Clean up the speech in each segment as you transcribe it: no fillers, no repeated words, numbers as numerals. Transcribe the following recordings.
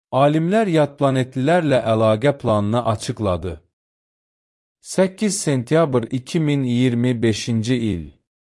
Alimlər yad planetlilərlə əlaqə planını açıqladı. 8 sentyabr 2025-ci il.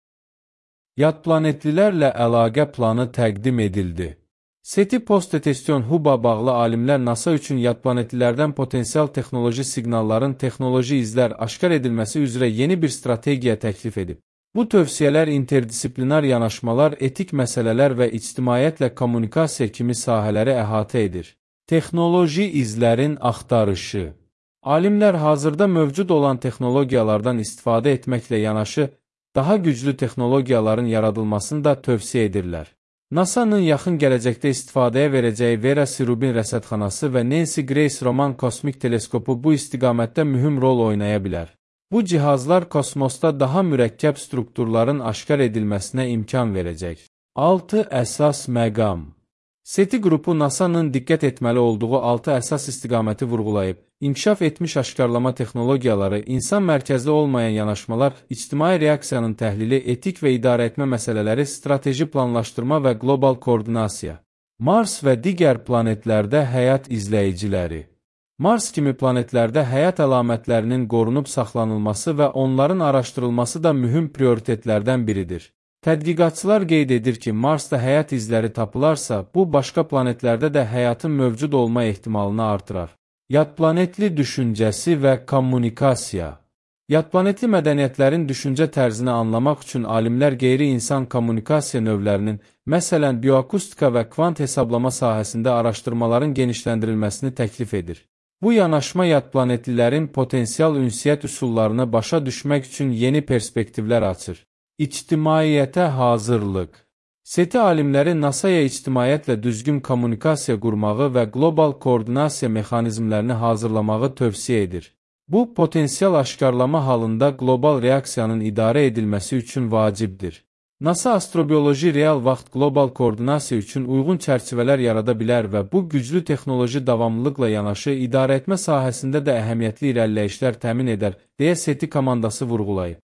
Yad planetlilərlə əlaqə planı təqdim edildi. SETI Post-Detection Hub-a bağlı alimlər NASA üçün yad planetlilərdən potensial texnoloji siqnalların texnoloji izlər aşkar edilməsi üzrə yeni bir strategiya təklif edib. Bu tövsiyələr interdisiplinar yanaşmalar, etik məsələlər və ictimaiyyətlə kommunikasiya kimi sahələri əhatə edir. Texnoloji izlərin axtarışı. Alimlər hazırda mövcud olan texnologiyalardan istifadə etməklə yanaşı, daha güclü texnologiyaların yaradılmasını da tövsiyə edirlər. NASA-nın yaxın gələcəkdə istifadəyə verəcəyi Vera C. rəsədxanası və Nancy Grace Roman kosmik teleskopu bu istiqamətdə mühüm rol oynaya bilər. Bu cihazlar kosmosda daha mürəkkəb strukturların aşkar edilməsinə imkan verəcək. 6 əsas məqam. SETI qrupu NASA-nın diqqət etməli olduğu 6 əsas istiqaməti vurğulayıb, inkişaf etmiş aşkarlama texnologiyaları, insan mərkəzli olmayan yanaşmalar, ictimai reaksiyanın təhlili, etik və idarəetmə məsələləri, strateji planlaşdırma və qlobal koordinasiya. Mars və digər planetlərdə həyat izləyiciləri. Mars kimi planetlərdə həyat əlamətlərinin qorunub saxlanılması və onların araşdırılması da mühüm prioritetlərdən biridir. Tədqiqatçılar qeyd edir ki, Marsda həyat izləri tapılarsa, bu başqa planetlərdə də həyatın mövcud olma ehtimalını artırar. Yad planetli düşüncəsi və kommunikasiya. Yad planetli mədəniyyətlərin düşüncə tərzini anlamaq üçün alimlər qeyri-insan kommunikasiya növlərinin, məsələn, bioakustika və kvant hesablama sahəsində araşdırmaların genişləndirilməsini təklif edir. Bu yanaşma yad planetlilərin potensial ünsiyyət üsullarını başa düşmək üçün yeni perspektivlər açır. İctimaiyyətə hazırlıq. SETI alimləri NASA-ya ictimaiyyətlə düzgün kommunikasiya qurmağı və qlobal koordinasiya mexanizmlərini hazırlamağı tövsiyə edir. Bu, potensial aşkarlama halında qlobal reaksiyanın idarə edilməsi üçün vacibdir. NASA astrobioloji real vaxt qlobal koordinasiya üçün uyğun çərçivələr yarada bilər və bu güclü texnoloji davamlılıqla yanaşı idarəetmə sahəsində də əhəmiyyətli irəliləyişlər təmin edər, deyə SETI komandası vurğulayıb.